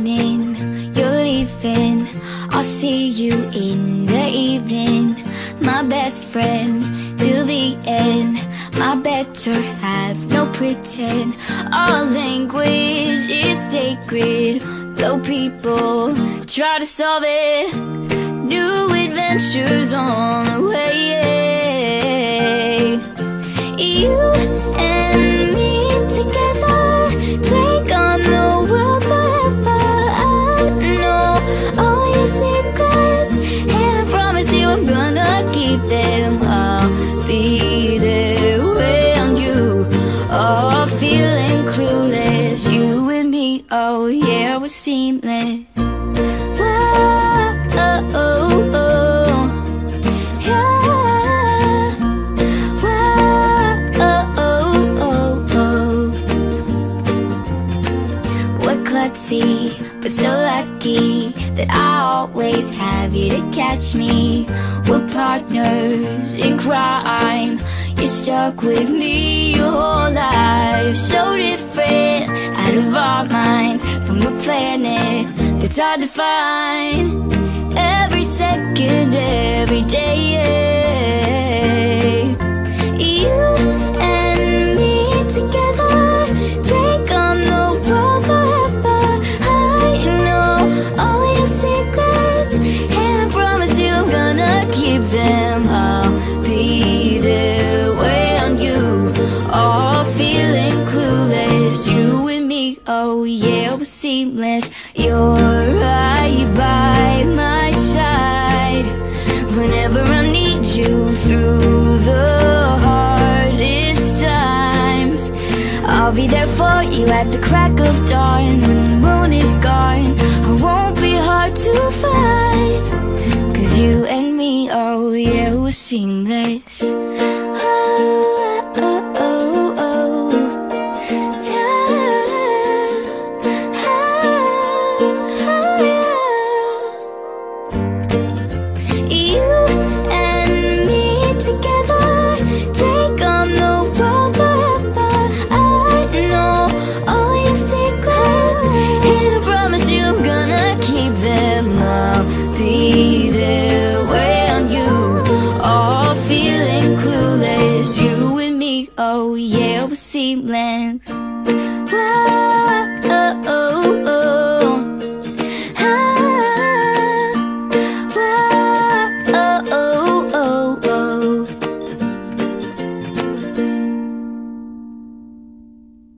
morning, you're leaving. I'll see you in the evening, my best friend, till the end. My better half, no pretend. Our language is sacred, though people try to solve it. New adventures on the way. You and me together, take on the world forever. I know all your secrets, and I promise you I'm gonna keep them. I'll be there when you are feeling clueless. You and me, oh yeah, we're seamless. But so lucky that I always have you to catch me. We're partners in crime. You're stuck with me your whole life. So different, out of our minds, from a planet that's hard to find. Every second, every day, you and me together, take on the world forever. Secrets, and I promise you I'm gonna keep them. I'll be there when you are feeling clueless. You and me, oh yeah, we're seamless. You're right by my side whenever I need you through the hardest times. I'll be there for you at the crack of dawn. When the moon is gone, I won't be hard to find, 'cause you and me, oh yeah, we're seamless. Oh, oh, oh, oh. Yeah. Oh, yeah. You and me together, take on the world forever. I know all your secrets, and I promise you I'm gonna keep them. I'll be there when you are feeling clueless. You and me, oh yeah, we're seamless. Whoa.